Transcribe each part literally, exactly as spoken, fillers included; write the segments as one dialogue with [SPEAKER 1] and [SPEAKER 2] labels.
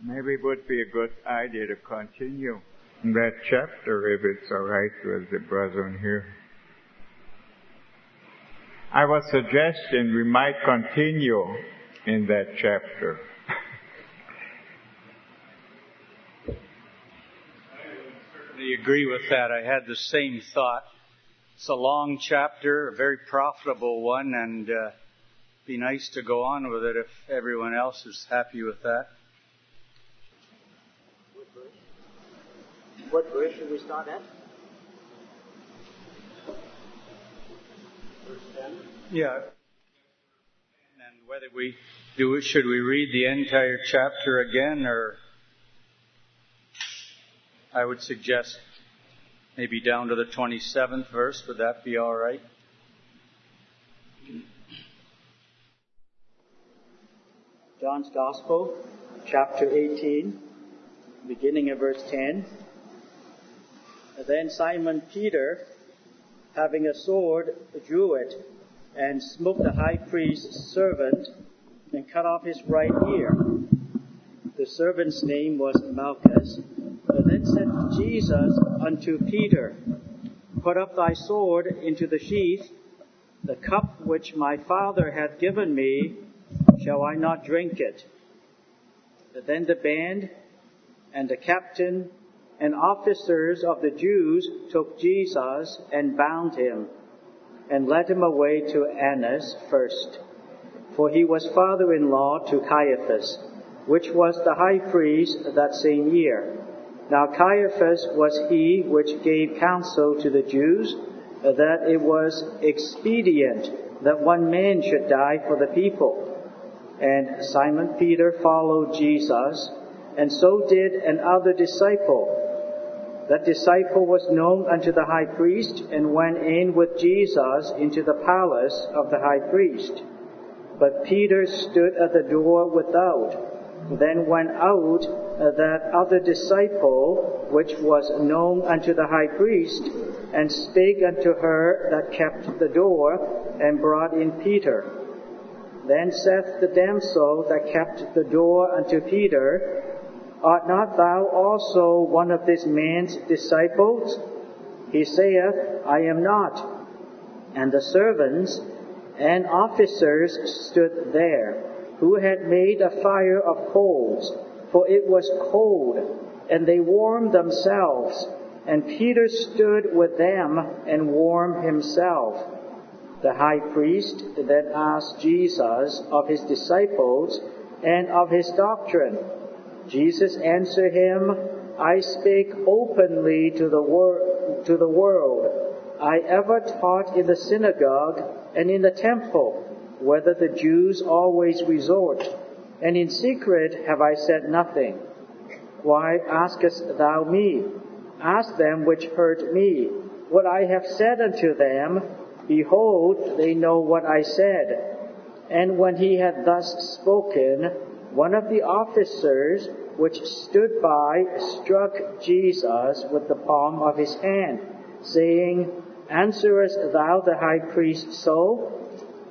[SPEAKER 1] Maybe it would be a good idea to continue in that chapter if it's all right with the brethren here. I was suggesting we might continue in that chapter.
[SPEAKER 2] I certainly agree with that. I had the same thought. It's a long chapter, a very profitable one, and uh, be nice to go on with it if everyone else is happy with that.
[SPEAKER 3] What verse should we start at? Verse ten?
[SPEAKER 2] Yeah. And whether we do it, should we read the entire chapter again, or I would suggest maybe down to the twenty-seventh verse. Would that be all right?
[SPEAKER 3] John's Gospel, chapter eighteen, beginning at verse ten. Then Simon Peter, having a sword, drew it, and smote the high priest's servant, and cut off his right ear. The servant's name was Malchus. Then said Jesus unto Peter, Put up thy sword into the sheath. The cup which my Father hath given me, shall I not drink it? Then the band and the captain and officers of the Jews took Jesus and bound him, and led him away to Annas first. For he was father-in-law to Caiaphas, which was the high priest that same year. Now Caiaphas was he which gave counsel to the Jews, that it was expedient that one man should die for the people. And Simon Peter followed Jesus, and so did another disciple. That disciple was known unto the high priest, and went in with Jesus into the palace of the high priest. But Peter stood at the door without. Then went out that other disciple, which was known unto the high priest, and spake unto her that kept the door, and brought in Peter. Then saith the damsel that kept the door unto Peter, Art not thou also one of this man's disciples? He saith, I am not. And the servants and officers stood there, who had made a fire of coals, for it was cold, and they warmed themselves. And Peter stood with them and warmed himself. The high priest then asked Jesus of his disciples and of his doctrine. Jesus answered him, I spake openly to the, wor- to the world. I ever taught in the synagogue and in the temple, whither the Jews always resort, and in secret have I said nothing. Why askest thou me? Ask them which heard me. What I have said unto them, behold, they know what I said. And when he had thus spoken, one of the officers which stood by struck Jesus with the palm of his hand, saying, Answerest thou the high priest so?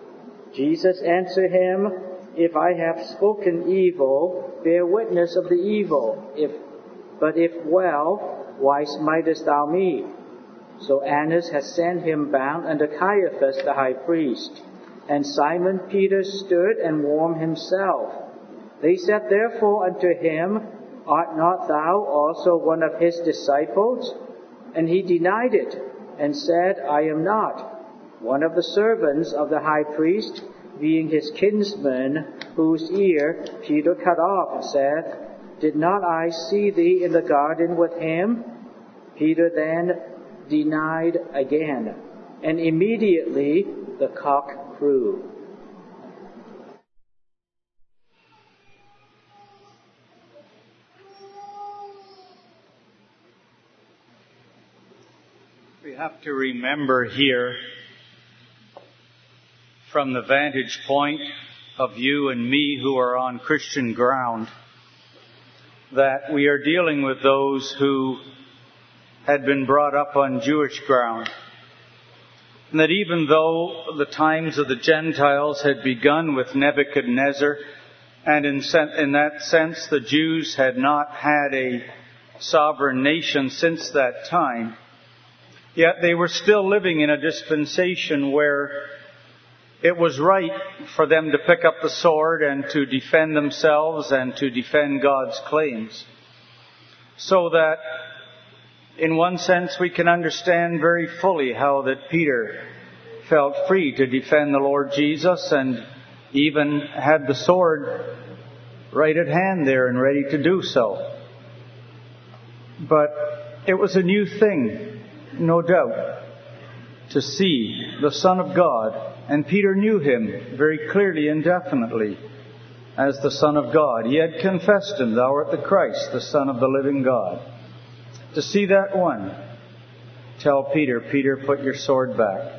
[SPEAKER 3] Jesus answered him, If I have spoken evil, bear witness of the evil. If, but if well, why smitest thou me? So Annas has sent him bound unto Caiaphas the high priest. And Simon Peter stood and warmed himself. They said therefore unto him, Art not thou also one of his disciples? And he denied it, and said, I am not. One of the servants of the high priest, being his kinsman, whose ear Peter cut off, saith, Did not I see thee in the garden with him? Peter then denied again, and immediately the cock crew.
[SPEAKER 2] We have to remember here, from the vantage point of you and me who are on Christian ground, that we are dealing with those who had been brought up on Jewish ground. And that even though the times of the Gentiles had begun with Nebuchadnezzar And in, sen- in that sense, the Jews had not had a sovereign nation since that time. Yet they were still living in a dispensation where it was right for them to pick up the sword and to defend themselves and to defend God's claims. So that, in one sense, we can understand very fully how that Peter felt free to defend the Lord Jesus and even had the sword right at hand there and ready to do so. But it was a new thing, no doubt, to see the Son of God, and Peter knew him very clearly and definitely as the Son of God. He had confessed him, "Thou art the Christ, the Son of the living God." To see that one tell Peter, "Peter, put your sword back.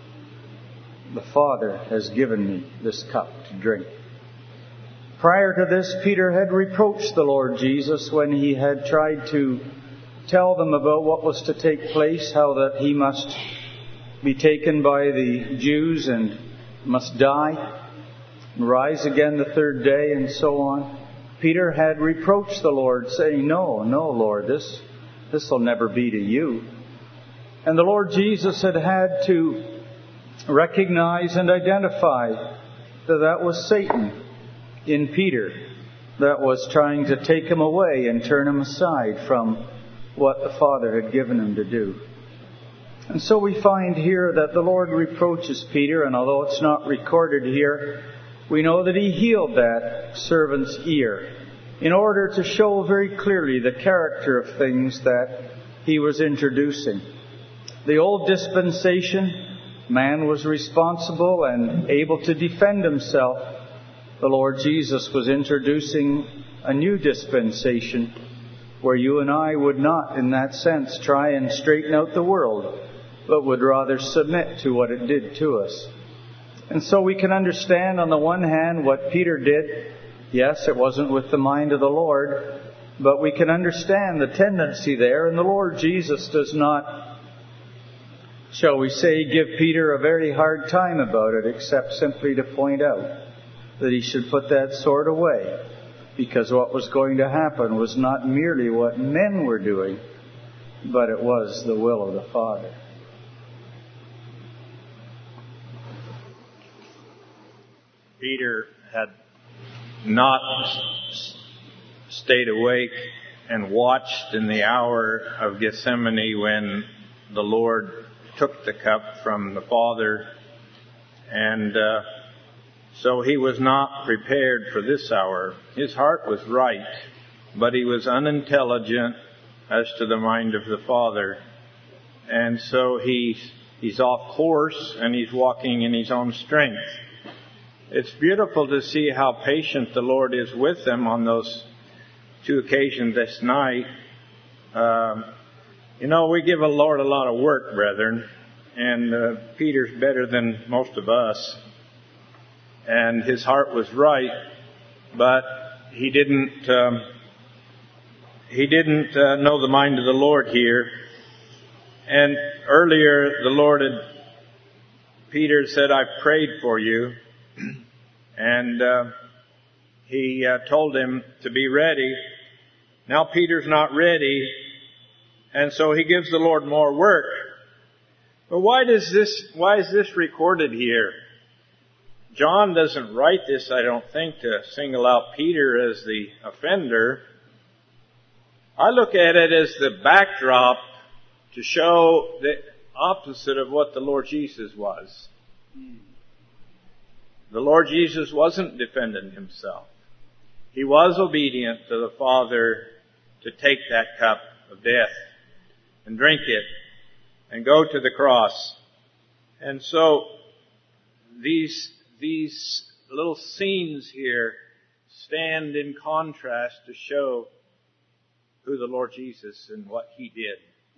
[SPEAKER 2] The Father has given me this cup to drink." Prior to this, Peter had reproached the Lord Jesus when he had tried to tell them about what was to take place, how that he must be taken by the Jews and must die and rise again the third day and so on. Peter had reproached the Lord, saying, "No, no, Lord, this this will never be to you." And the Lord Jesus had had to recognize and identify that that was Satan in Peter that was trying to take him away and turn him aside from what the Father had given him to do. And so we find here that the Lord reproaches Peter, and although it's not recorded here, we know that he healed that servant's ear in order to show very clearly the character of things that he was introducing. The old dispensation, man was responsible and able to defend himself. The Lord Jesus was introducing a new dispensation where you and I would not, in that sense, try and straighten out the world, but would rather submit to what it did to us. And so we can understand, on the one hand, what Peter did. Yes, it wasn't with the mind of the Lord, but we can understand the tendency there, and the Lord Jesus does not, shall we say, give Peter a very hard time about it, except simply to point out that he should put that sword away, because what was going to happen was not merely what men were doing, but it was the will of the Father.
[SPEAKER 4] Peter had not stayed awake and watched in the hour of Gethsemane when the Lord took the cup from the Father, and uh, so he was not prepared for this hour. His heart was right, but he was unintelligent as to the mind of the Father, and so he's he's off course and he's walking in his own strength. It's beautiful to see how patient the Lord is with them on those two occasions this night. Um, you know, we give the Lord a lot of work, brethren, and uh, Peter's better than most of us. And his heart was right, but he didn't um, he didn't uh, know the mind of the Lord here. And earlier, the Lord had, Peter said, "I prayed for you." And uh, he uh, told him to be ready. Now Peter's not ready, and so he gives the Lord more work. But why does this? Why is this recorded here? John doesn't write this, I don't think, to single out Peter as the offender. I look at it as the backdrop to show the opposite of what the Lord Jesus was. The Lord Jesus wasn't defending himself. He was obedient to the Father to take that cup of death and drink it and go to the cross. And so these these little scenes here stand in contrast to show who the Lord Jesus and what he did.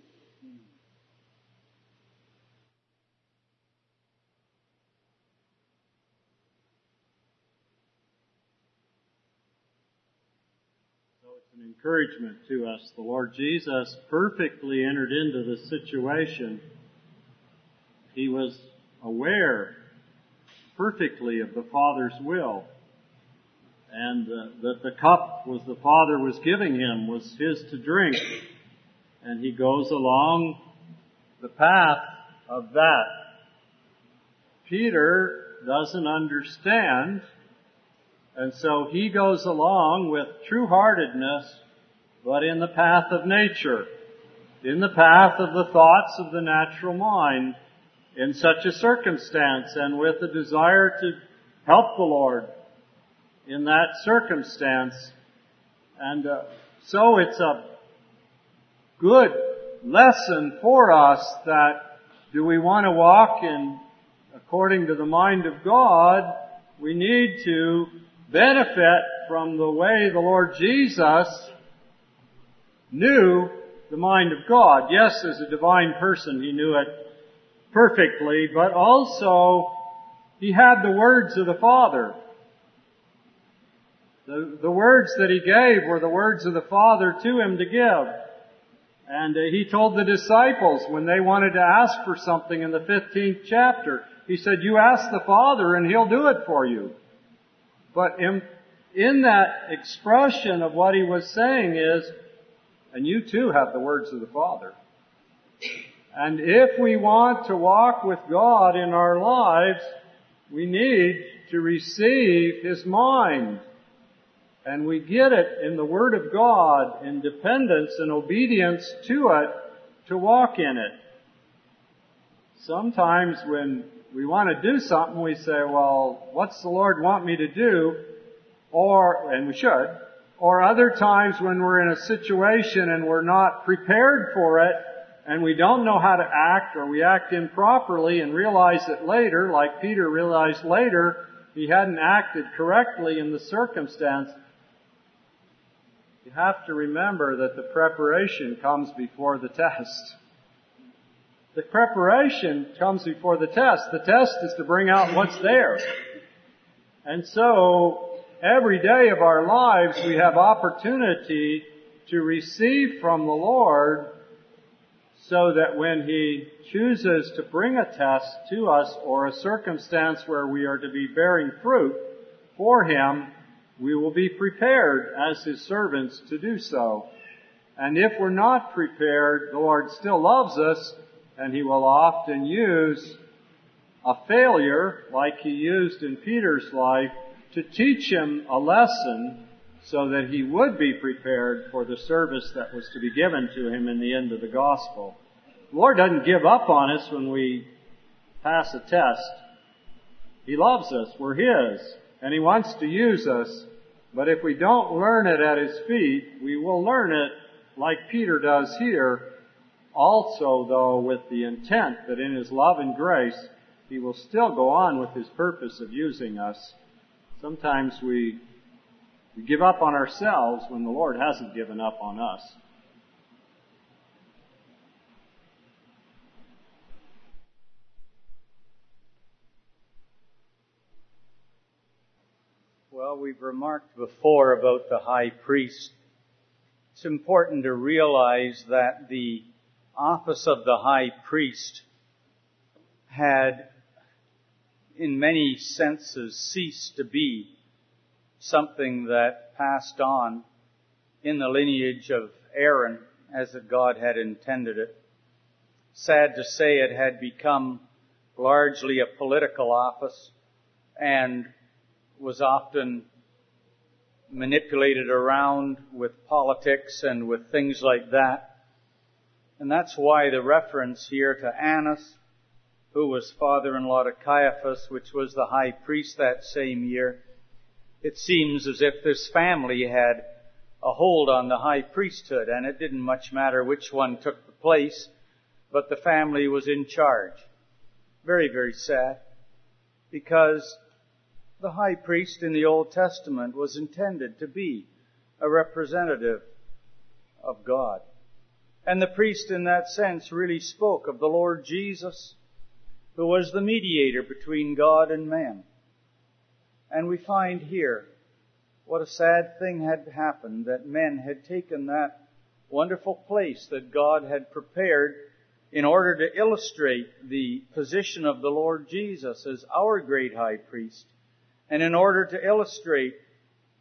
[SPEAKER 5] An encouragement to us. The Lord Jesus perfectly entered into the situation. He was aware perfectly of the Father's will. and uh, that the cup was the Father was giving him was his to drink. And he goes along the path of that. Peter doesn't understand, and so he goes along with true-heartedness, but in the path of nature, in the path of the thoughts of the natural mind, in such a circumstance, and with a desire to help the Lord in that circumstance. And uh, so it's a good lesson for us that do we want to walk in according to the mind of God, we need to benefit from the way the Lord Jesus knew the mind of God. Yes, as a divine person, He knew it perfectly, but also He had the words of the Father. The, the words that He gave were the words of the Father to Him to give. And uh, He told the disciples when they wanted to ask for something in the fifteenth chapter, He said, you ask the Father and He'll do it for you. But in, in that expression of what He was saying is, and you too have the words of the Father. And if we want to walk with God in our lives, we need to receive His mind. And we get it in the Word of God, in dependence and obedience to it, to walk in it. Sometimes when we want to do something, we say, well, what's the Lord want me to do? Or, and we should. Or other times when we're in a situation and we're not prepared for it, and we don't know how to act, or we act improperly and realize it later, like Peter realized later, he hadn't acted correctly in the circumstance. You have to remember that the preparation comes before the test. The preparation comes before the test. The test is to bring out what's there. And so, every day of our lives we have opportunity to receive from the Lord, so that when He chooses to bring a test to us or a circumstance where we are to be bearing fruit for Him, we will be prepared as His servants to do so. And if we're not prepared, the Lord still loves us, and He will often use a failure, like He used in Peter's life, to teach him a lesson so that he would be prepared for the service that was to be given to him in the end of the gospel. The Lord doesn't give up on us when we pass a test. He loves us. We're His. And He wants to use us. But if we don't learn it at His feet, we will learn it like Peter does here, also, though, with the intent that in His love and grace, He will still go on with His purpose of using us. Sometimes we, we give up on ourselves when the Lord hasn't given up on us.
[SPEAKER 2] Well, we've remarked before about the high priest. It's important to realize that the office of the high priest had, in many senses, ceased to be something that passed on in the lineage of Aaron as God had intended it. Sad to say, it had become largely a political office and was often manipulated around with politics and with things like that. And that's why the reference here to Annas, who was father-in-law to Caiaphas, which was the high priest that same year, it seems as if this family had a hold on the high priesthood, and it didn't much matter which one took the place, but the family was in charge. Very, very sad, because the high priest in the Old Testament was intended to be a representative of God. And the priest in that sense really spoke of the Lord Jesus, who was the mediator between God and man. And we find here what a sad thing had happened, that men had taken that wonderful place that God had prepared in order to illustrate the position of the Lord Jesus as our great high priest, and in order to illustrate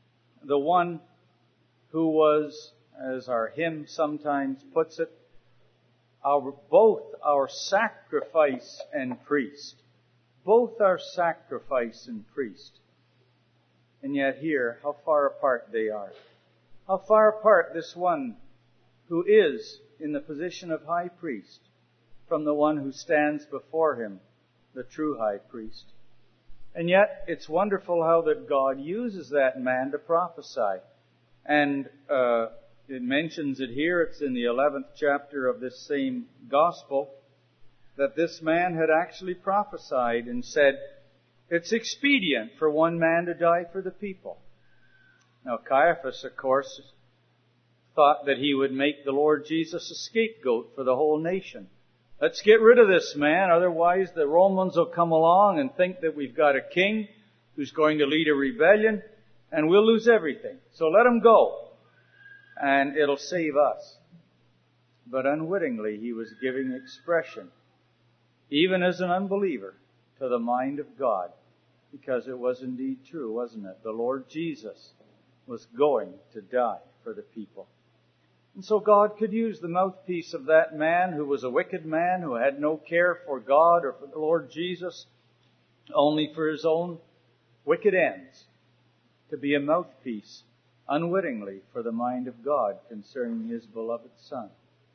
[SPEAKER 2] the one who was, as our hymn sometimes puts it, our, both our sacrifice and priest. Both our sacrifice and priest. And yet here, how far apart they are. How far apart this one who is in the position of high priest from the one who stands before him, the true high priest. And yet, it's wonderful how that God uses that man to prophesy. And uh, it mentions it here, it's in the eleventh chapter of this same gospel, that this man had actually prophesied and said, it's expedient for one man to die for the people. Now Caiaphas, of course, thought that he would make the Lord Jesus a scapegoat for the whole nation. Let's get rid of this man, otherwise the Romans will come along and think that we've got a king who's going to lead a rebellion, and we'll lose everything. So let him go, and it'll save us. But unwittingly he was giving expression, even as an unbeliever, to the mind of God, because it was indeed true, wasn't it? The Lord Jesus was going to die for the people. And so God could use the mouthpiece of that man who was a wicked man, who had no care for God or for the Lord Jesus, only for his own wicked ends, to be a mouthpiece, unwittingly, for the mind of God concerning His beloved Son.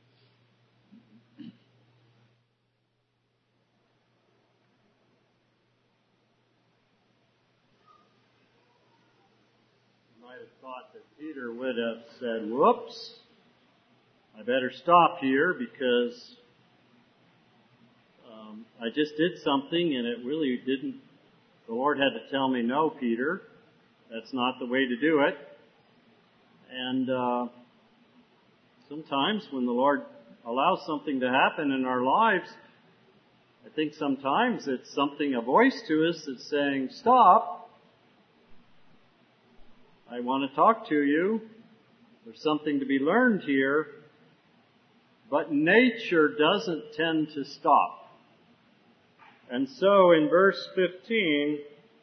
[SPEAKER 6] You might have thought that Peter would have said, whoops, I better stop here because um, I just did something and it really didn't, the Lord had to tell me, no, Peter, that's not the way to do it. And uh, sometimes when the Lord allows something to happen in our lives, I think sometimes it's something, a voice to us that's saying, stop, I want to talk to you. There's something to be learned here. But nature doesn't tend to stop. And so in verse fifteen,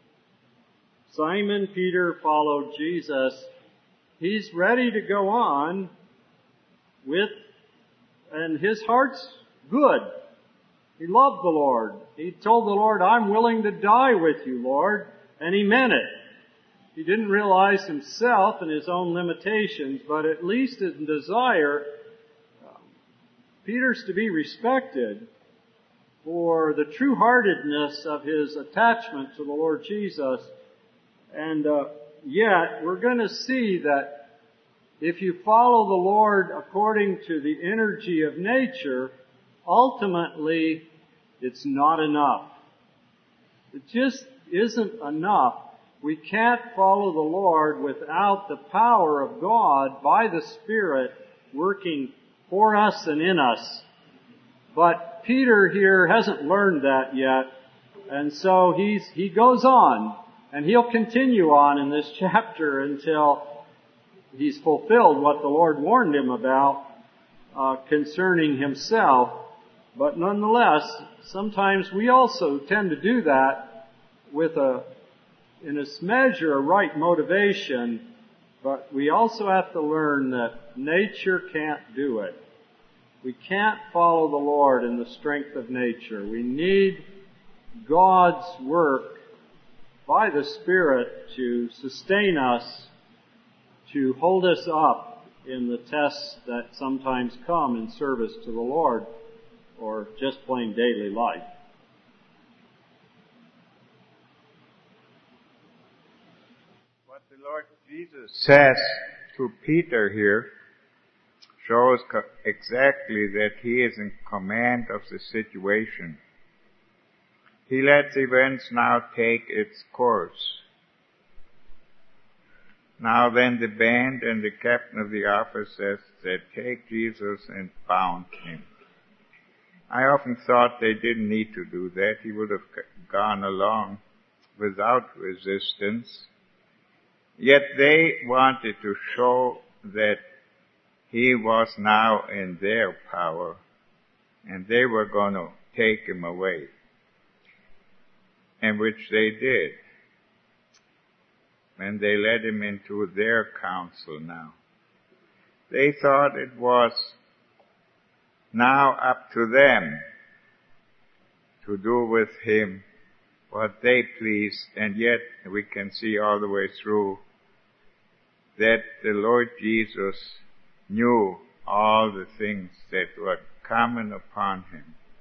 [SPEAKER 6] Simon Peter followed Jesus. He's ready to go on with, and his heart's good. He loved the Lord. He told the Lord, I'm willing to die with you, Lord. And he meant it. He didn't realize himself and his own limitations, but at least in desire, Peter's to be respected for the true-heartedness of his attachment to the Lord Jesus. And uh, yet, we're going to see that if you follow the Lord according to the energy of nature, ultimately, it's not enough. It just isn't enough. We can't follow the Lord without the power of God by the Spirit working for us and in us. But Peter here hasn't learned that yet. And so he's, he goes on. And he'll continue on in this chapter until he's fulfilled what the Lord warned him about uh, concerning himself. But nonetheless, sometimes we also tend to do that with a, in a measure, a right motivation. But we also have to learn that nature can't do it. We can't follow the Lord in the strength of nature. We need God's work by the Spirit to sustain us, to hold us up in the tests that sometimes come in service to the Lord, or just plain daily life.
[SPEAKER 1] What the Lord Jesus says to Peter here shows co- exactly that he is in command of the situation. He lets events now take its course. Now then the band and the captain of the officers said, take Jesus and bound him. I often thought they didn't need to do that. He would have gone along without resistance. Yet they wanted to show that he was now in their power, and they were going to take him away, and which they did. when they led him into their council now. They thought it was now up to them to do with him what they pleased, and yet we can see all the way through that the Lord Jesus knew all the things that were coming upon him.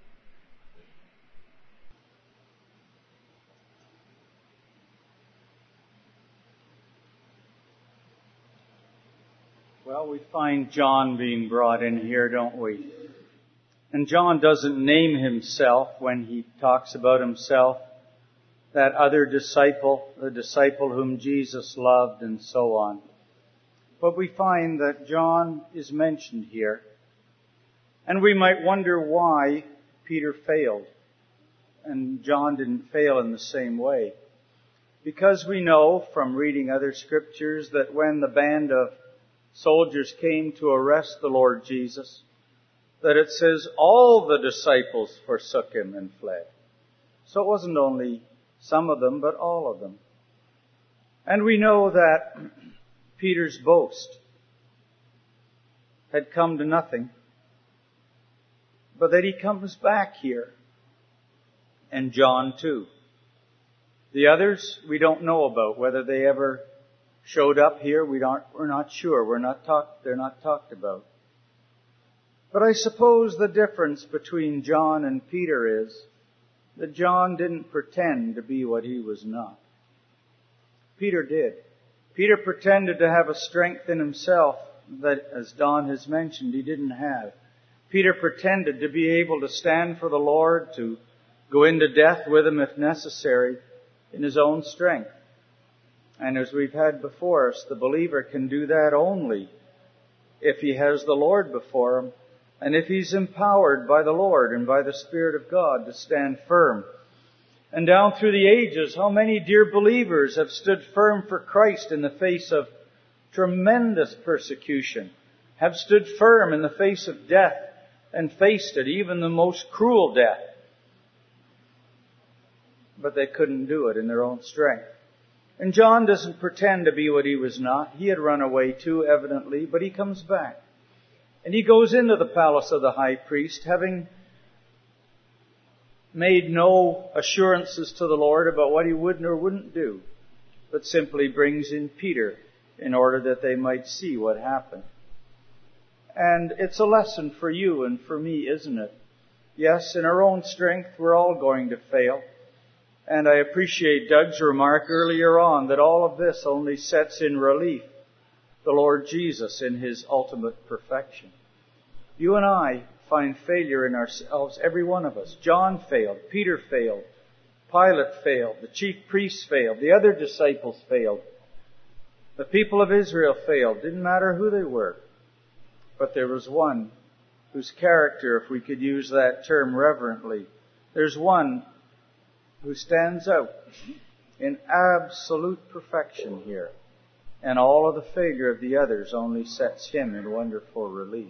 [SPEAKER 2] Well, we find John being brought in here, don't we? And John doesn't name himself when he talks about himself, that other disciple, the disciple whom Jesus loved, and so on. But we find that John is mentioned here. And we might wonder why Peter failed and John didn't fail in the same way. Because we know from reading other scriptures that when the band of soldiers came to arrest the Lord Jesus, that it says all the disciples forsook him and fled. So it wasn't only some of them, but all of them. And we know that Peter's boast had come to nothing, but that he comes back here, and John too. The others we don't know about, whether they ever showed up here. We don't. We're not sure. We're not talked. They're not talked about. But I suppose the difference between John and Peter is that John didn't pretend to be what he was not. Peter did. Peter pretended to have a strength in himself that, as Don has mentioned, he didn't have. Peter pretended to be able to stand for the Lord, to go into death with him if necessary, in his own strength. And as we've had before us, the believer can do that only if he has the Lord before him, and if he's empowered by the Lord and by the Spirit of God to stand firm. And down through the ages, how many dear believers have stood firm for Christ in the face of tremendous persecution, have stood firm in the face of death and faced it, even the most cruel death. But they couldn't do it in their own strength. And John doesn't pretend to be what he was not. He had run away too, evidently, but he comes back. And he goes into the palace of the high priest, having made no assurances to the Lord about what he would or wouldn't do, but simply brings in Peter in order that they might see what happened. And it's a lesson for you and for me, isn't it? Yes, in our own strength, we're all going to fail. And I appreciate Doug's remark earlier on that all of this only sets in relief the Lord Jesus in His ultimate perfection. You and I find failure in ourselves, every one of us. John failed. Peter failed. Pilate failed. The chief priests failed. The other disciples failed. The people of Israel failed. Didn't matter who they were. But there was one whose character, if we could use that term reverently, there's one who stands out in absolute perfection here. And all of the failure of the others only sets him in wonderful relief.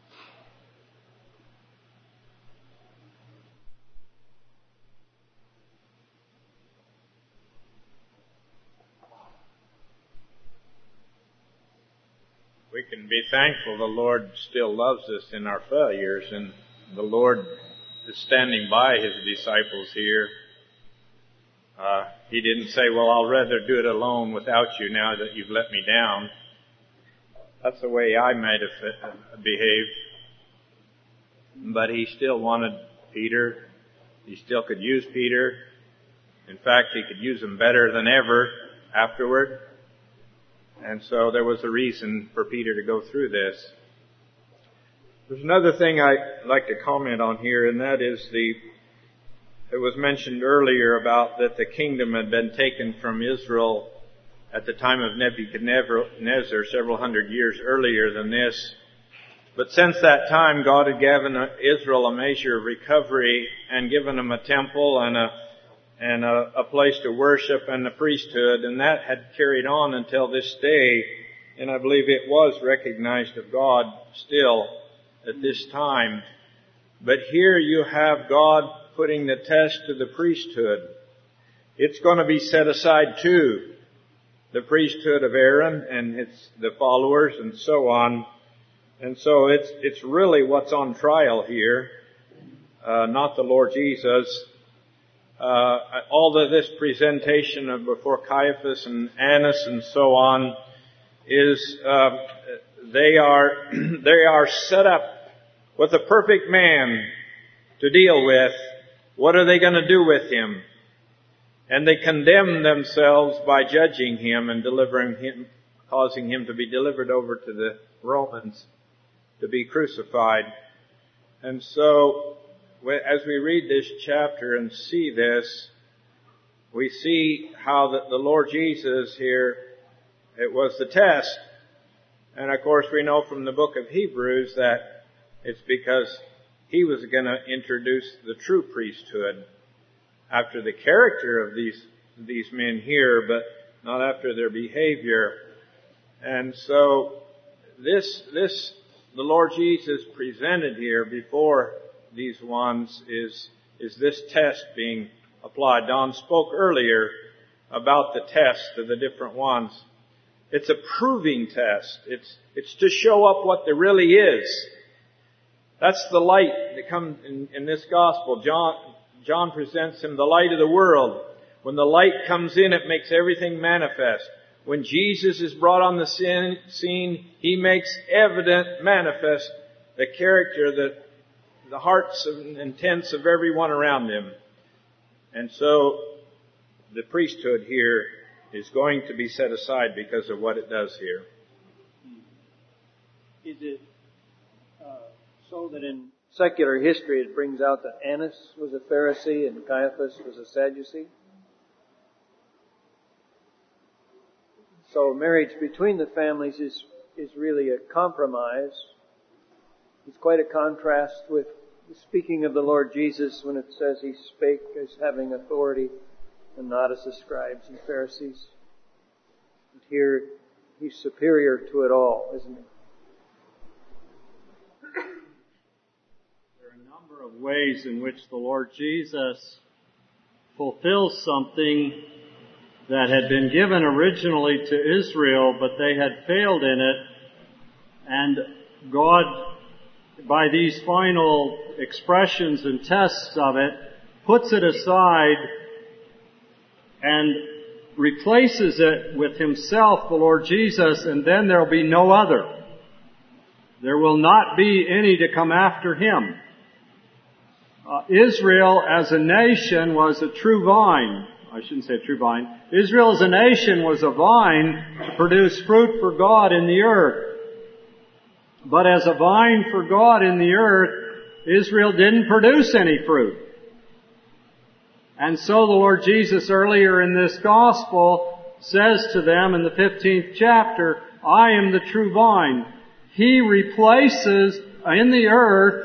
[SPEAKER 4] We can be thankful the Lord still loves us in our failures, and the Lord is standing by His disciples here. Uh, he didn't say, well, I'll rather do it alone without you now that you've let me down. That's the way I might have behaved. But He still wanted Peter. He still could use Peter. In fact, He could use him better than ever afterward. And so there was a reason for Peter to go through this. There's another thing I'd like to comment on here, and that is the It was mentioned earlier about that the kingdom had been taken from Israel at the time of Nebuchadnezzar several hundred years earlier than this. But since that time, God had given Israel a measure of recovery and given them a temple and a and a, a place to worship and the priesthood, and that had carried on until this day. And I believe it was recognized of God still at this time. But here you have God putting the test to the priesthood. It's going to be set aside too. the priesthood of Aaron and its the followers and so on. And so it's it's really what's on trial here, uh, not the Lord Jesus. Uh, all of this presentation of before Caiaphas and Annas and so on is uh, they are they are set up with a perfect man to deal with. What are they going to do with him? And they condemn themselves by judging him and delivering him, causing him to be delivered over to the Romans to be crucified. And so, as we read this chapter and see this, we see how the, the Lord Jesus here, it was the test. And of course we know from the book of Hebrews that it's because he was going to introduce the true priesthood after the character of these these men here, but not after their behavior. And so this this the Lord Jesus presented here before these ones is is this test being applied. Don spoke earlier about the test of the different ones. It's a proving test. It's it's to show up what there really is. That's the light that comes in, in this gospel. John John presents him the light of the world. When the light comes in, it makes everything manifest. When Jesus is brought on the scene, he makes evident, manifest the character, the, the hearts and intents of everyone around him. And so the priesthood here is going to be set aside because of what it does here.
[SPEAKER 6] Is it uh, so that in secular history it brings out that Annas was a Pharisee and Caiaphas was a Sadducee? So marriage between the families is, is really a compromise. It's quite a contrast with speaking of the Lord Jesus when it says he spake as having authority and not as the scribes and Pharisees. And here he's superior to it all, isn't he?
[SPEAKER 5] Of ways in which the Lord Jesus fulfills something that had been given originally to Israel, but they had failed in it. And God, by these final expressions and tests of it, puts it aside and replaces it with himself, the Lord Jesus, and then there will be no other. There will not be any to come after him. Uh, Israel as a nation was a true vine. I shouldn't say a true vine. Israel as a nation was a vine to produce fruit for God in the earth. But as a vine for God in the earth, Israel didn't produce any fruit. And so the Lord Jesus earlier in this gospel says to them in the fifteenth chapter, I am the true vine. He replaces in the earth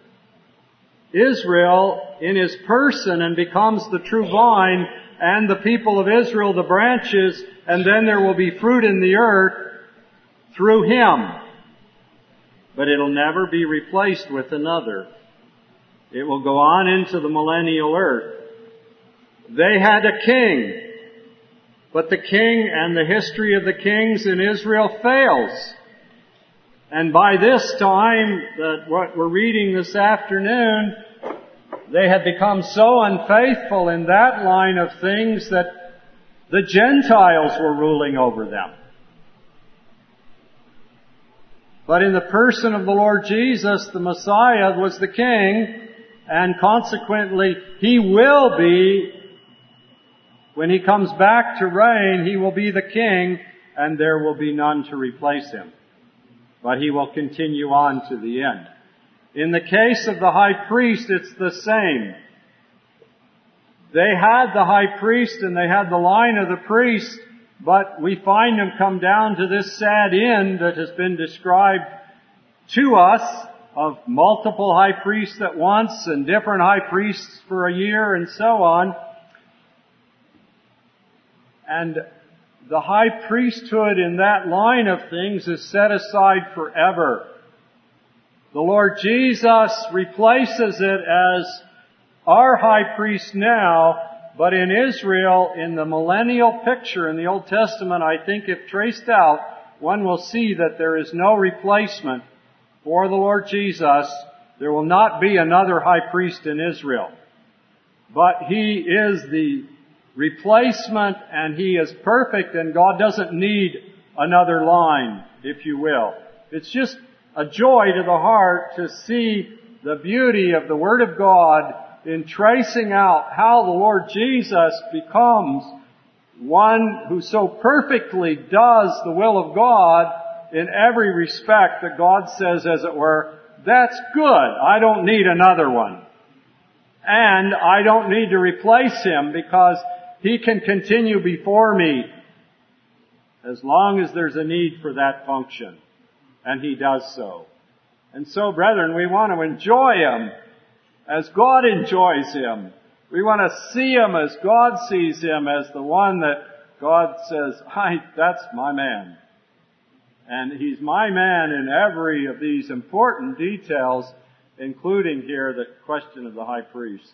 [SPEAKER 5] Israel in his person and becomes the true vine, and the people of Israel the branches, and then there will be fruit in the earth through him. But it'll never be replaced with another. It will go on into the millennial earth. They had a king, but the king and the history of the kings in Israel fails. And by this time, that what we're reading this afternoon, they had become so unfaithful in that line of things that the Gentiles were ruling over them. But in the person of the Lord Jesus, the Messiah was the King, and consequently, He will be, when He comes back to reign, He will be the King, and there will be none to replace Him. But He will continue on to the end. In the case of the high priest, it's the same. They had the high priest and they had the line of the priest, but we find them come down to this sad end that has been described to us of multiple high priests at once and different high priests for a year and so on. And the high priesthood in that line of things is set aside forever. The Lord Jesus replaces it as our high priest now,
[SPEAKER 6] But in Israel, in the millennial picture in the Old Testament, I think if traced out, one will see that there is no replacement for the Lord Jesus. There will not be another high priest in Israel. But He is the replacement, and He is perfect, and God doesn't need another line, if you will. It's just a joy to the heart to see the beauty of the Word of God in tracing out how the Lord Jesus becomes one who so perfectly does the will of God in every respect that God says, as it were, that's good. I don't need another one. And I don't need to replace Him because He can continue before me as long as there's a need for that function. And He does so. And so, brethren, we want to enjoy Him as God enjoys Him. We want to see Him as God sees Him, as the one that God says, I, that's my man. And He's my man in every of these important details, including here the question of the high priest.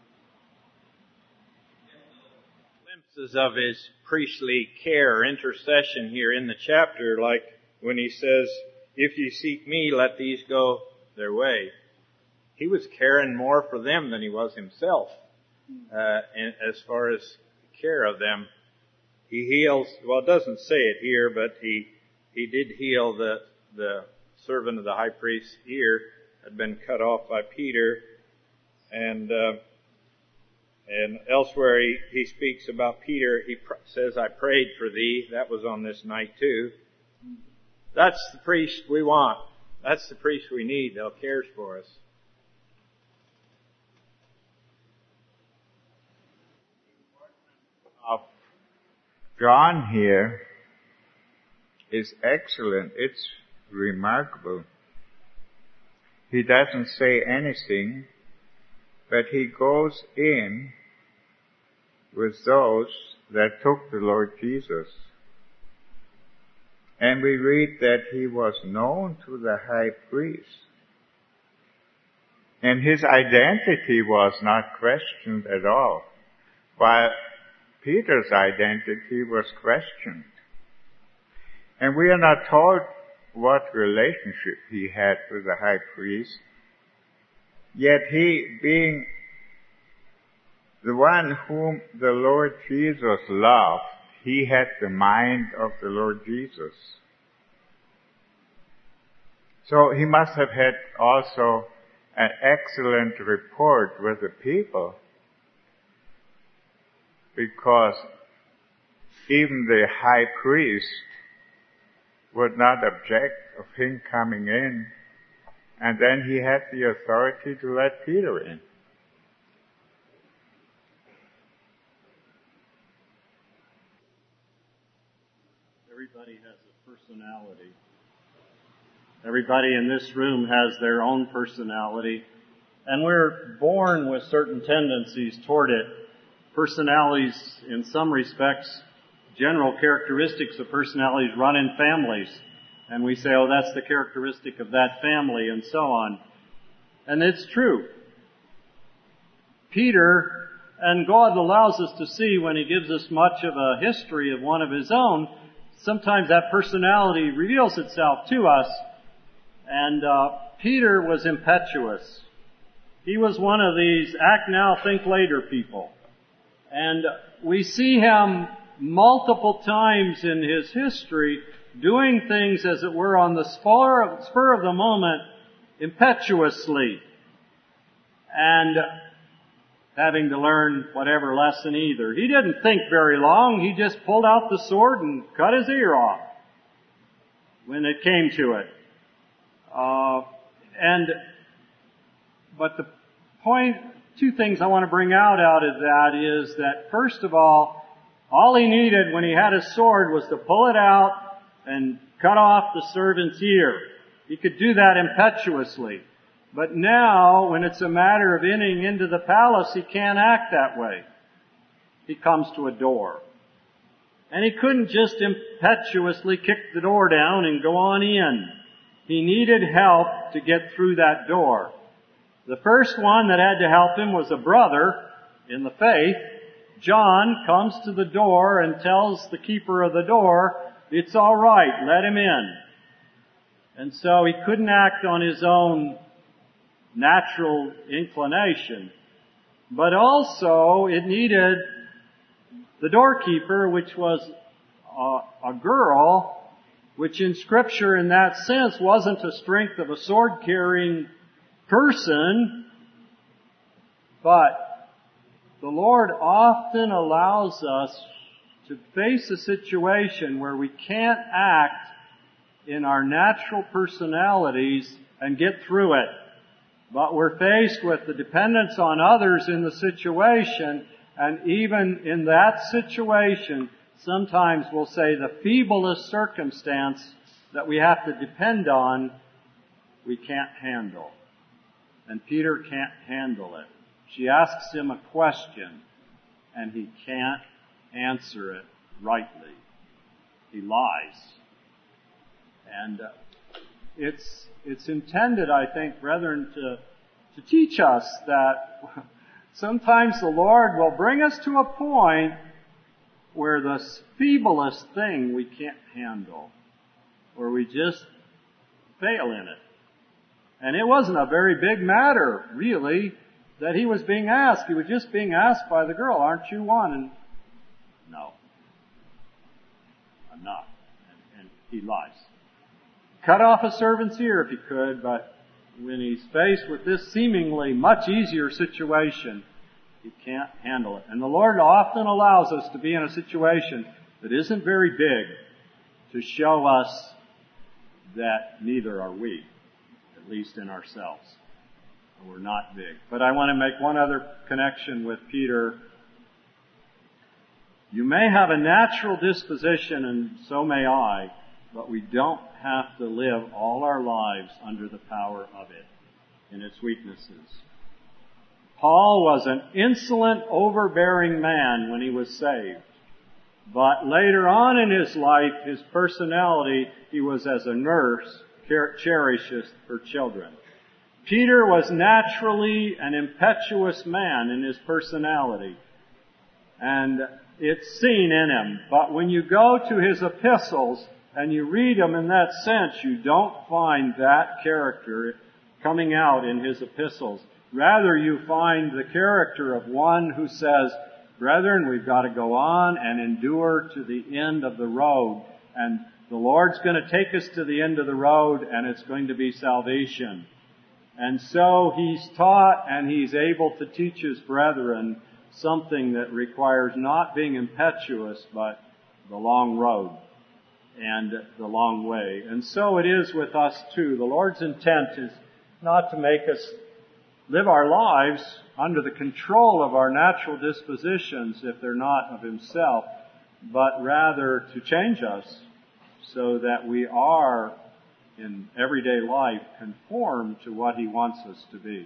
[SPEAKER 4] Glimpses of His priestly care, intercession here in the chapter, like when He says, if you seek me, let these go their way. He was caring more for them than He was Himself, uh, as far as care of them. He heals, well, it doesn't say it here, but He He did heal the, the servant of the high priest's ear, had been cut off by Peter. And, uh, and elsewhere he, he speaks about Peter. He pr- says, I prayed for thee. That was on this night too. That's the priest we want. That's the priest we need that cares for us.
[SPEAKER 1] Of John here is excellent. It's remarkable. He doesn't say anything, but he goes in with those that took the Lord Jesus. And we read that He was known to the high priest. And His identity was not questioned at all, while Peter's identity was questioned. And we are not told what relationship he had with the high priest, yet he, being the one whom the Lord Jesus loved, he had the mind of the Lord Jesus. So he must have had also an excellent rapport with the people, because even the high priest would not object of him coming in, and then he had the authority to let Peter in.
[SPEAKER 6] Everybody has a personality. Everybody in this room has their own personality, and we're born with certain tendencies toward it. Personalities, in some respects, general characteristics of personalities run in families. And we say, oh, that's the characteristic of that family, and so on. And it's true. Peter, and God allows us to see when He gives us much of a history of one of His own, sometimes that personality reveals itself to us. And uh, Peter was impetuous. He was one of these act now, think later people. And we see him multiple times in his history doing things, as it were, on the spur of, spur of the moment, impetuously, and having to learn whatever lesson either. He didn't think very long. He just pulled out the sword and cut his ear off when it came to it. Uh, and, but the point, two things I want to bring out out of that is that, first of all, all he needed when he had his sword was to pull it out and cut off the servant's ear. He could do that impetuously. But now, when it's a matter of entering into the palace, he can't act that way. He comes to a door. And he couldn't just impetuously kick the door down and go on in. He needed help to get through that door. The first one that had to help him was a brother in the faith, John comes to the door and tells the keeper of the door, it's all right, let him in. And so he couldn't act on his own natural inclination. But also it needed the doorkeeper, which was a, a girl, which in Scripture in that sense wasn't a strength of a sword-carrying person, but the Lord often allows us to face a situation where we can't act in our natural personalities and get through it. But we're faced with the dependence on others in the situation, and even in that situation, sometimes we'll say the feeblest circumstance that we have to depend on, we can't handle. And Peter can't handle it. She asks him a question, and he can't answer it rightly. He lies. And uh, it's it's intended, I think, brethren, to to teach us that sometimes the Lord will bring us to a point where the feeblest thing we can't handle, where we just fail in it. And it wasn't a very big matter, really, that he was being asked. He was just being asked by the girl, aren't you one? And no, I'm not. And, and he lies. Cut off a servant's ear if he could, but when he's faced with this seemingly much easier situation, he can't handle it. And the Lord often allows us to be in a situation that isn't very big to show us that neither are we, at least in ourselves. We're not big. But I want to make one other connection with Peter. You may have a natural disposition, and so may I, but we don't have to live all our lives under the power of it in its weaknesses. Paul was an insolent, overbearing man when he was saved. But later on in his life, his personality, he was as a nurse cherishes her children. Peter was naturally an impetuous man in his personality. And it's seen in him. But when you go to his epistles and you read them in that sense, you don't find that character coming out in his epistles. Rather, you find the character of one who says, brethren, we've got to go on and endure to the end of the road. And the Lord's going to take us to the end of the road, and it's going to be salvation. And so he's taught and he's able to teach his brethren something that requires not being impetuous, but the long road and the long way. And so it is with us too. The Lord's intent is not to make us live our lives under the control of our natural dispositions if they're not of Himself, but rather to change us so that we are in everyday life conformed to what He wants us to be.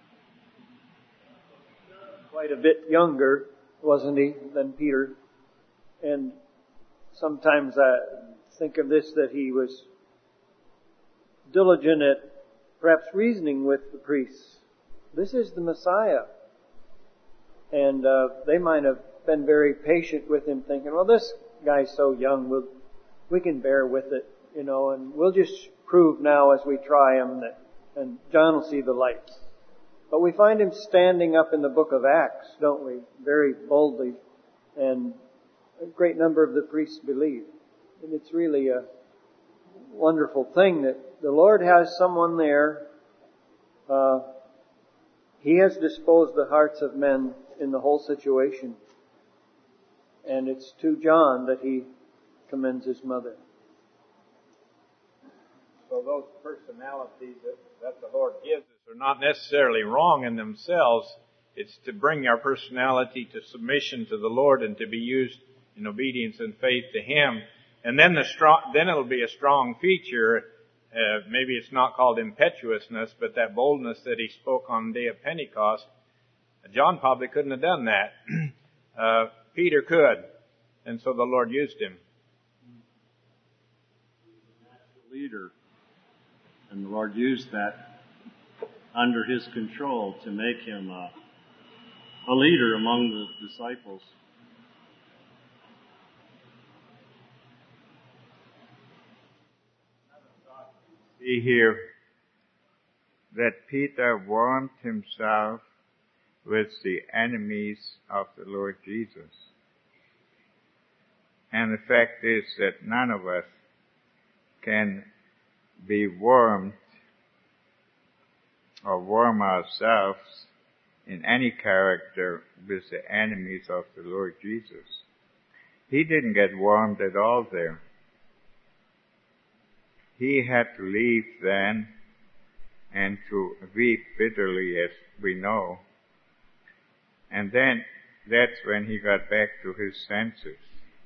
[SPEAKER 7] Quite a bit younger, wasn't he, than Peter? And sometimes I think of this, that he was diligent at perhaps reasoning with the priests. This is the Messiah. And uh, they might have been very patient with him, thinking, well, this guy's so young, we'll, we can bear with it, you know, and we'll just prove now as we try him that, and John will see the light. But we find him standing up in the book of Acts, don't we? Very boldly. And a great number of the priests believe. And it's really a wonderful thing that the Lord has someone there. Uh, he has disposed the hearts of men in the whole situation. And it's to John that he commends his mother.
[SPEAKER 4] So those personalities that, that the Lord gives us are not necessarily wrong in themselves. It's to bring our personality to submission to the Lord and to be used in obedience and faith to Him. And then the strong, then it'll be a strong feature. Uh, maybe it's not called impetuousness, but that boldness that he spoke on the day of Pentecost. John probably couldn't have done that. uh, Peter could. And so the Lord used him.
[SPEAKER 6] Leader. And the Lord used that under His control to make him a, a leader among the disciples.
[SPEAKER 1] see here that Peter warmed himself with the enemies of the Lord Jesus. And the fact is that none of us can be warmed or warm ourselves in any character with the enemies of the Lord Jesus. He didn't get warmed at all there. He had to leave then and to weep bitterly, as we know. And then that's when he got back to his senses.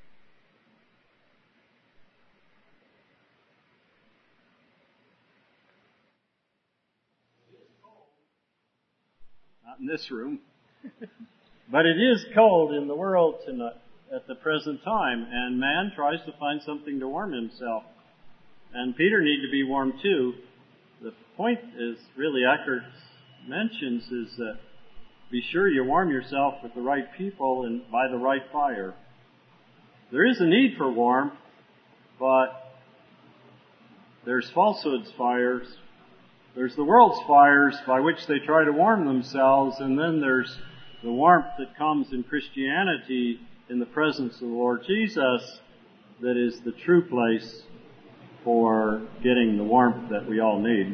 [SPEAKER 6] Not in this room. But it is cold in the world tonight, at the present time, and man tries to find something to warm himself. And Peter needed to be warm too. The point is, really, Eckert mentions, is that be sure you warm yourself with the right people and by the right fire. There is a need for warmth, but there's falsehood's fires. There's the world's fires by which they try to warm themselves, and then there's the warmth that comes in Christianity in the presence of the Lord Jesus that is the true place for getting the warmth that we all need.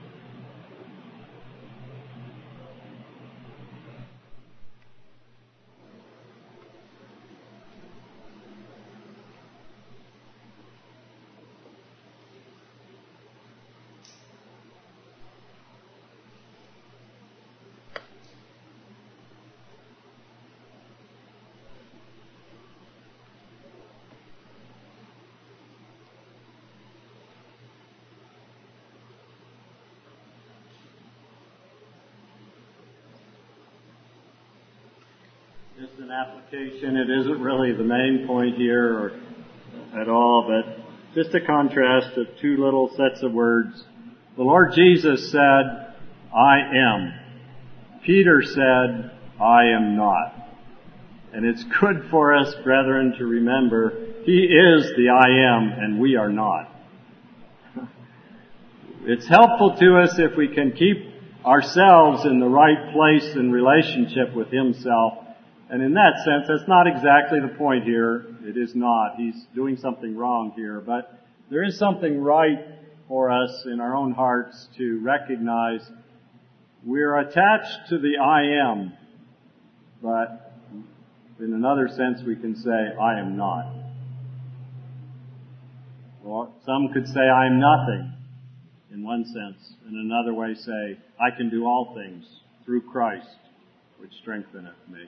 [SPEAKER 6] It's an application. It isn't really the main point here or at all, but just a contrast of two little sets of words. The Lord Jesus said, I am. Peter said, I am not. And it's good for us, brethren, to remember He is the I am and we are not. It's helpful to us if we can keep ourselves in the right place in relationship with Himself. And in that sense, that's not exactly the point here. It is not. He's doing something wrong here. But there is something right for us in our own hearts to recognize we're attached to the I am. But in another sense, we can say, I am not. Or some could say, I am nothing, in one sense. In another way, say, I can do all things through Christ, which strengtheneth me.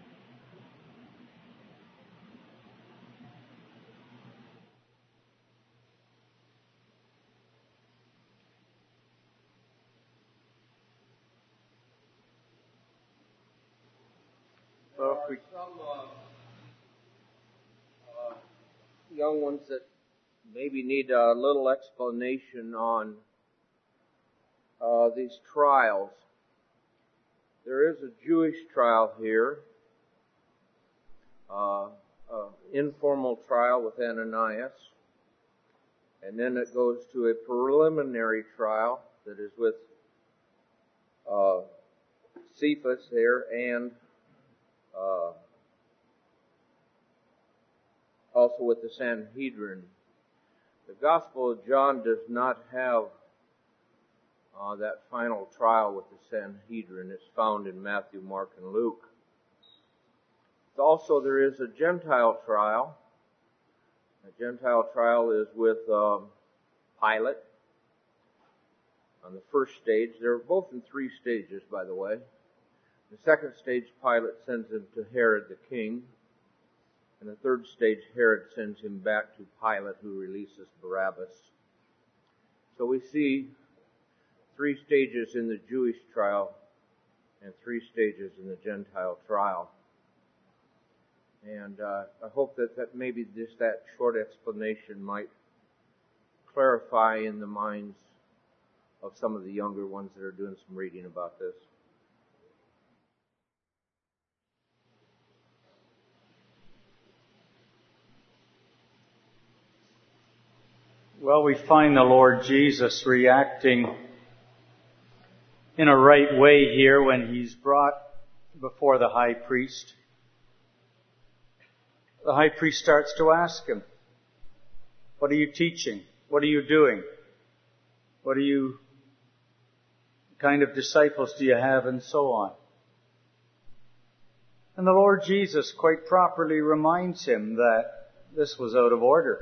[SPEAKER 8] Well, if we... some uh, uh, young ones that maybe need a little explanation on uh, these trials. There is a Jewish trial here, uh, uh, informal trial with Ananias, and then it goes to a preliminary trial that is with uh, Cephas there and Uh, also with the Sanhedrin. The Gospel of John does not have uh, that final trial with the Sanhedrin. It's found in Matthew, Mark, and Luke. Also, there is a Gentile trial. A Gentile trial is with um, Pilate on the first stage. They're both in three stages, by the way. The second stage, Pilate sends him to Herod the king. And the third stage, Herod sends him back to Pilate, who releases Barabbas. So we see three stages in the Jewish trial and three stages in the Gentile trial. And uh, I hope that, that maybe just that short explanation might clarify in the minds of some of the younger ones that are doing some reading about this.
[SPEAKER 2] Well, we find the Lord Jesus reacting in a right way here when he's brought before the high priest. The high priest starts to ask him, what are you teaching? What are you doing? What are you, what kind of disciples do you have, and so on. And the Lord Jesus quite properly reminds him that this was out of order.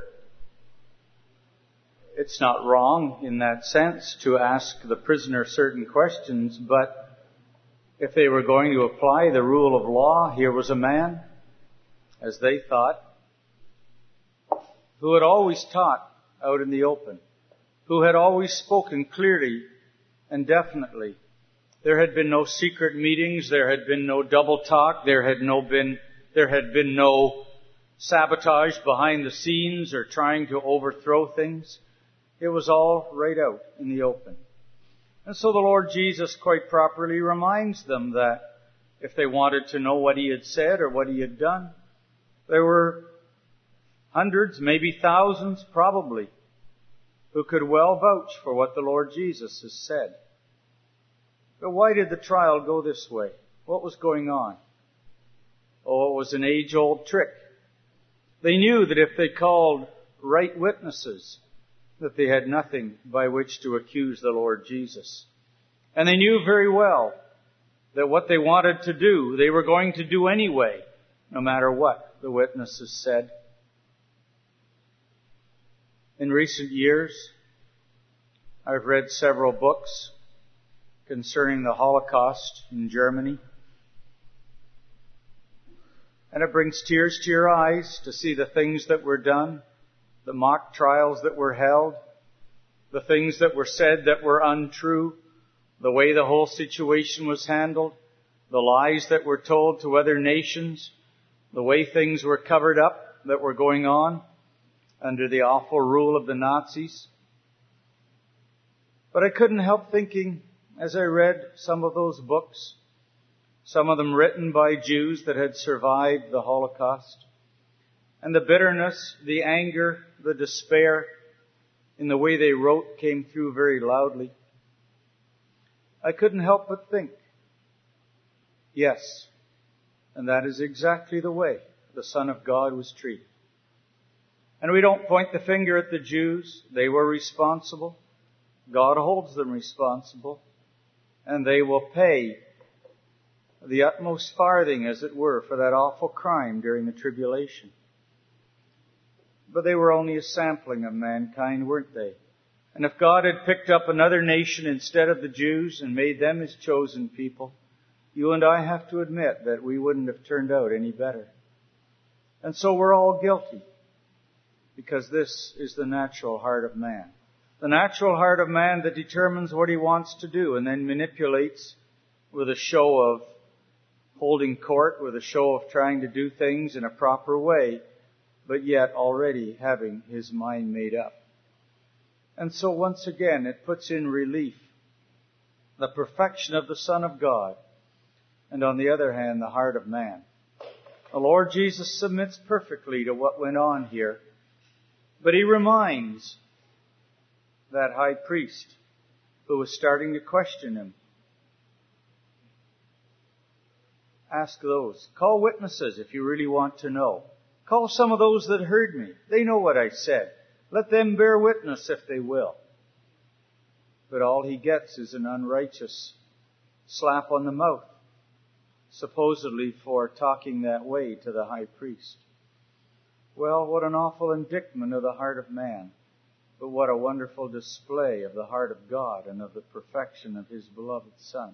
[SPEAKER 2] It's not wrong in that sense to ask the prisoner certain questions, but if they were going to apply the rule of law, here was a man, as they thought, who had always taught out in the open, who had always spoken clearly and definitely. There had been no secret meetings, there had been no double talk, there had no been, there had been no sabotage behind the scenes or trying to overthrow things. It was all right out in the open. And so the Lord Jesus quite properly reminds them that if they wanted to know what he had said or what he had done, there were hundreds, maybe thousands, probably, who could well vouch for what the Lord Jesus has said. But why did the trial go this way? What was going on? Oh, it was an age-old trick. They knew that if they called right witnesses, that they had nothing by which to accuse the Lord Jesus. And they knew very well that what they wanted to do, they were going to do anyway, no matter what the witnesses said. In recent years, I've read several books concerning the Holocaust in Germany. And it brings tears to your eyes to see the things that were done, the mock trials that were held, the things that were said that were untrue, the way the whole situation was handled, the lies that were told to other nations, the way things were covered up that were going on under the awful rule of the Nazis. But I couldn't help thinking, as I read some of those books, some of them written by Jews that had survived the Holocaust, and the bitterness, the anger, the despair in the way they wrote came through very loudly. I couldn't help but think, yes, and that is exactly the way the Son of God was treated. And we don't point the finger at the Jews. They were responsible. God holds them responsible. And they will pay the utmost farthing, as it were, for that awful crime during the tribulation. But they were only a sampling of mankind, weren't they? And if God had picked up another nation instead of the Jews and made them his chosen people, you and I have to admit that we wouldn't have turned out any better. And so we're all guilty, because this is the natural heart of man. The natural heart of man that determines what he wants to do and then manipulates with a show of holding court, with a show of trying to do things in a proper way, but yet already having his mind made up. And so once again, it puts in relief the perfection of the Son of God, and on the other hand, the heart of man. The Lord Jesus submits perfectly to what went on here, but he reminds that high priest who was starting to question him. Ask those. Call witnesses if you really want to know. Call some of those that heard me. They know what I said. Let them bear witness if they will. But all he gets is an unrighteous slap on the mouth, supposedly for talking that way to the high priest. Well, what an awful indictment of the heart of man. But what a wonderful display of the heart of God and of the perfection of his beloved Son.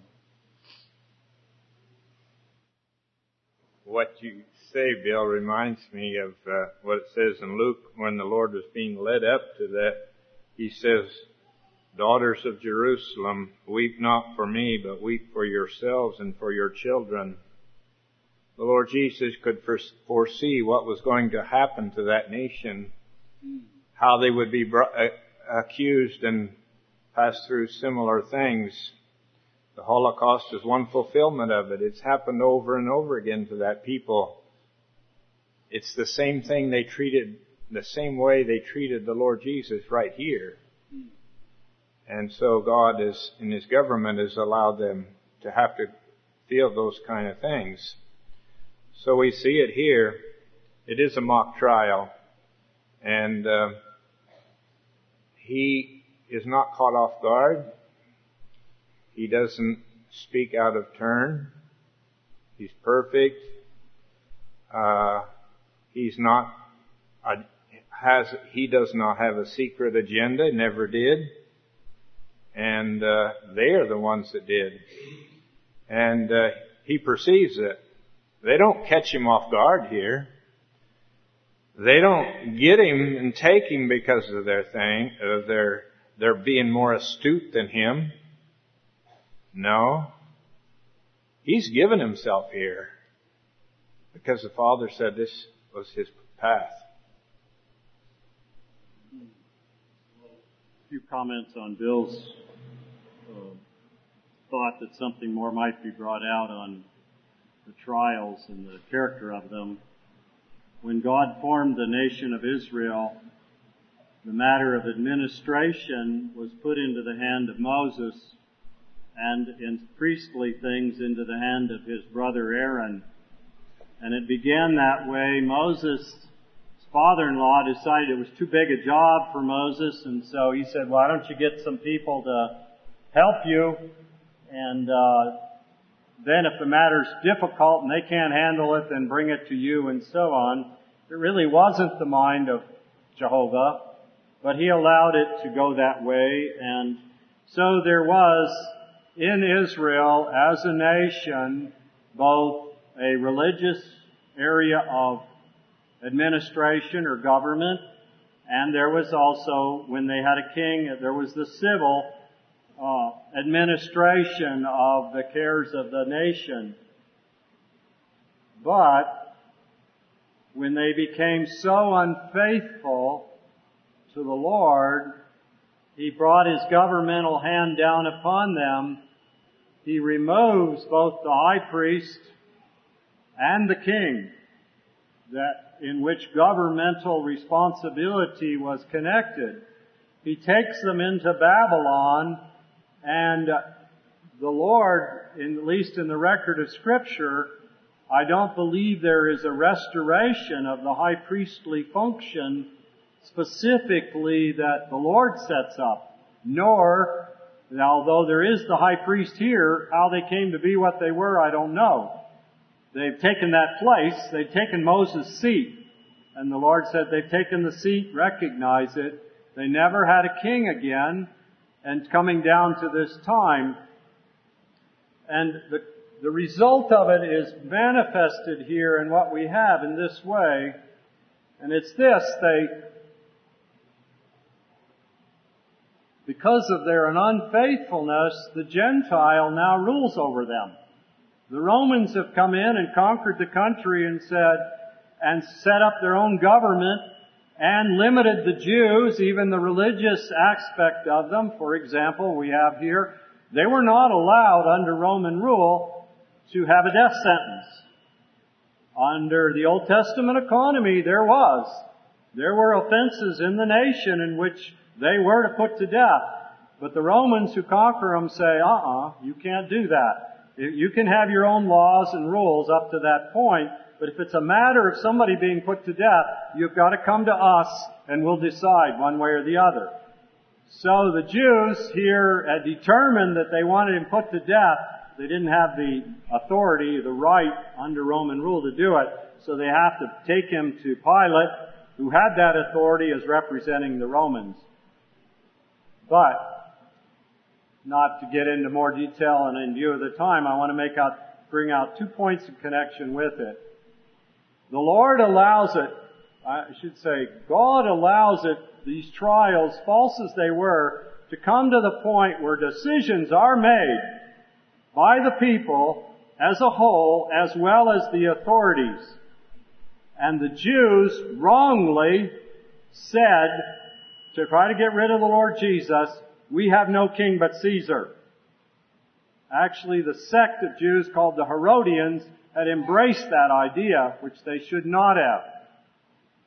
[SPEAKER 1] What you say, Bill, reminds me of uh, what it says in Luke when the Lord was being led up to that. He says, "Daughters of Jerusalem, weep not for me, but weep for yourselves and for your children." The Lord Jesus could foresee what was going to happen to that nation, how they would be brought, uh, accused and pass through similar things. The Holocaust is one fulfillment of it. It's happened over and over again to that people. It's the same thing they treated
[SPEAKER 4] the same way they treated the Lord Jesus right here. And so God is, in His government, has allowed them to have to feel those kind of things. So we see it here. It is a mock trial. And uh, he is not caught off guard. He doesn't speak out of turn. He's perfect. Uh, he's not, a, has, he does not have a secret agenda, never did. And uh, they are the ones that did. And uh, he perceives it. They don't catch him off guard here. They don't get him and take him because of their thing, of their, their being more astute than him. No. He's given himself here because the Father said this was his path.
[SPEAKER 6] A few comments on Bill's uh, thought that something more might be brought out on the trials and the character of them. When God formed the nation of Israel, the matter of administration was put into the hand of Moses, and in priestly things into the hand of his brother Aaron. And it began that way. Moses' father-in-law decided it was too big a job for Moses, and so he said, why don't you get some people to help you? And uh, then if the matter's difficult and they can't handle it, then bring it to you, and so on. It really wasn't the mind of Jehovah, but He allowed it to go that way. And so there was in Israel as a nation both a religious area of administration or government, and there was also, when they had a king, there was the civil uh, administration of the cares of the nation. But when they became so unfaithful to the Lord, He brought His governmental hand down upon them. He removes both the high priest and the king, that in which governmental responsibility was connected. He takes them into Babylon, and the Lord, in, at least in the record of Scripture, I don't believe there is a restoration of the high priestly function specifically that the Lord sets up, nor, although there is the high priest here, how they came to be what they were, I don't know. They've taken that place, they've taken Moses' seat, and the Lord said they've taken the seat, recognize it. They never had a king again, and coming down to this time, and the, the result of it is manifested here in what we have in this way, and it's this, they, because of their unfaithfulness, the Gentile now rules over them. The Romans have come in and conquered the country and said, and set up their own government and limited the Jews, even the religious aspect of them. For example, we have here, they were not allowed under Roman rule to have a death sentence. Under the Old Testament economy, there was. There were offenses in the nation in which they were to put to death. But the Romans who conquer them say, uh-uh, you can't do that. You can have your own laws and rules up to that point, but if it's a matter of somebody being put to death, you've got to come to us and we'll decide one way or the other. So the Jews here had determined that they wanted him put to death. They didn't have the authority, the right under Roman rule to do it, so they have to take him to Pilate, who had that authority as representing the Romans. But not to get into more detail and in view of the time, I want to make out, bring out two points in connection with it. The Lord allows it, I should say, God allows it, these trials, false as they were, to come to the point where decisions are made by the people as a whole, as well as the authorities. And the Jews wrongly said, to try to get rid of the Lord Jesus, we have no king but Caesar. Actually, the sect of Jews called the Herodians had embraced that idea, which they should not have.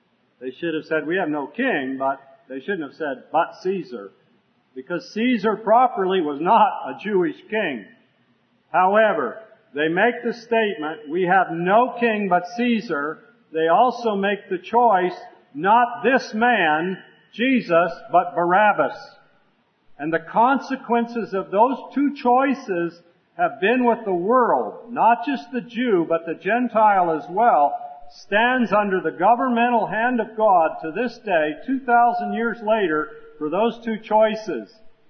[SPEAKER 6] They should have said, we have no king, but they shouldn't have said, but Caesar. Because Caesar properly was not a Jewish king. However, they make the statement, we have no king but Caesar. They also make the choice, not this man, Jesus, but Barabbas. And the consequences of those two choices have been with the world, not just the Jew, but the Gentile as well, stands under the governmental hand of God to this day, two thousand years later, for those two choices.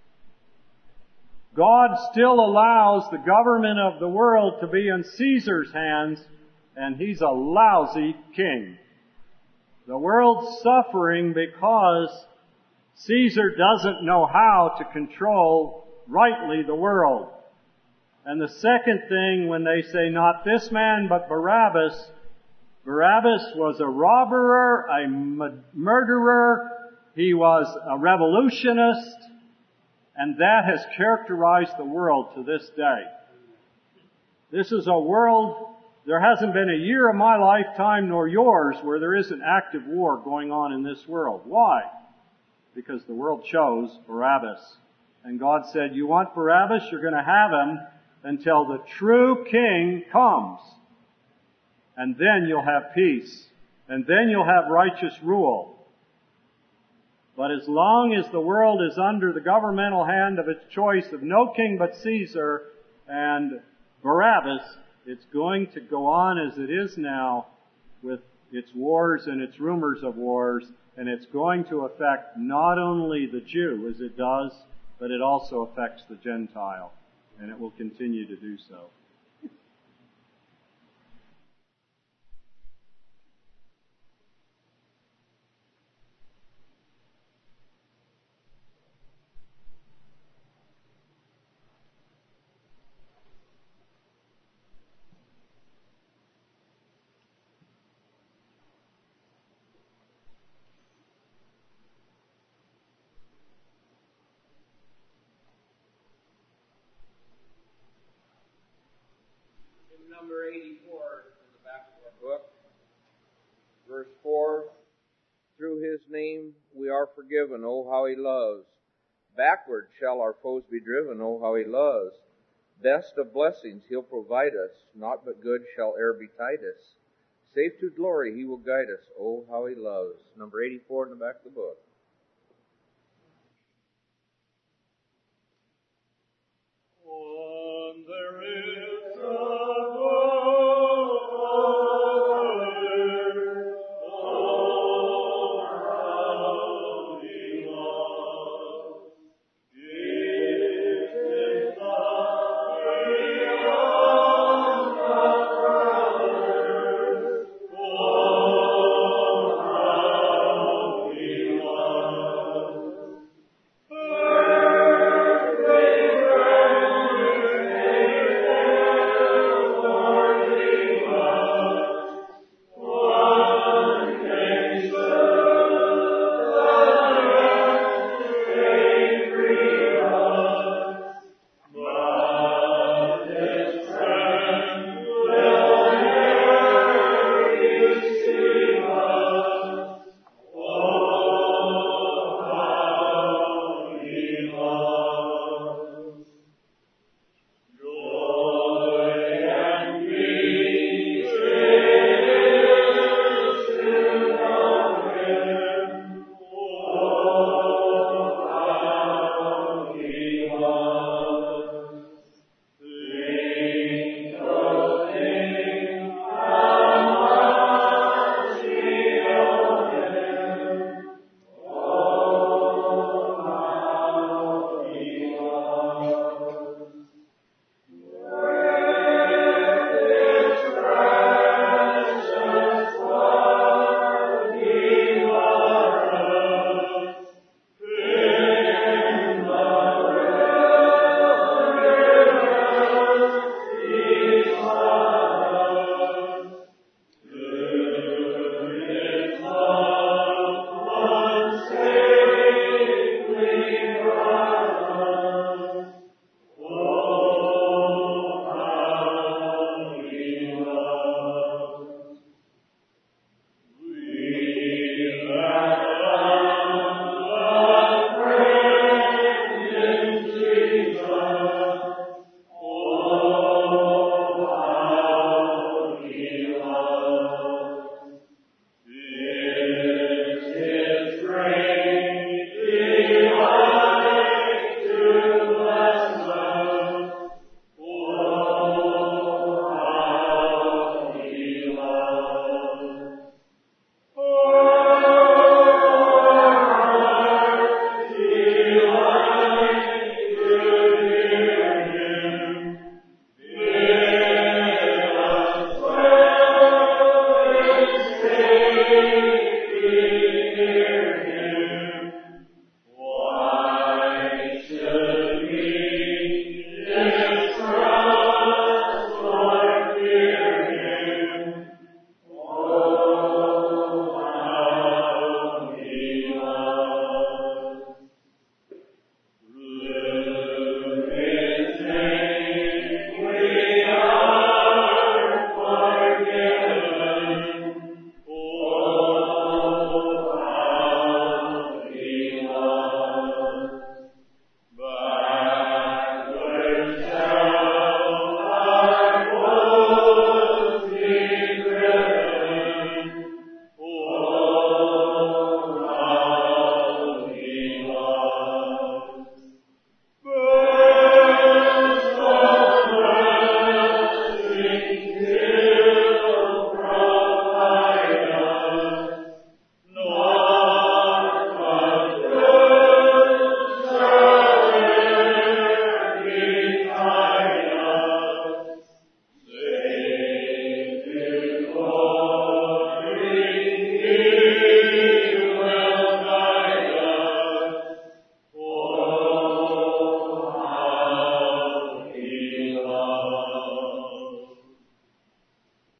[SPEAKER 6] God still allows the government of the world to be in Caesar's hands, and he's a lousy king. The world's suffering because Caesar doesn't know how to control rightly the world. And the second thing, when they say not this man but Barabbas, Barabbas was a robber, a murderer, he was a revolutionist, and that has characterized the world to this day. This is a world, there hasn't been a year of my lifetime nor yours where there isn't active war going on in this world. Why? Because the world chose Barabbas. And God said, you want Barabbas, you're going to have him until the true king comes. And then you'll have peace. And then you'll have righteous rule. But as long as the world is under the governmental hand of its choice of no king but Caesar and Barabbas, it's going to go on as it is now with its wars and its rumors of wars, and it's going to affect not only the Jew as it does, but it also affects the Gentile, and it will continue to do so.
[SPEAKER 8] Number eighty-four in the back of our book. Verse four, through his name we are forgiven, oh how he loves. Backward shall our foes be driven, oh how he loves. Best of blessings he'll provide us, naught but good shall e'er betide us. Safe to glory he will guide us, oh how he loves. Number eighty-four in the back of the book.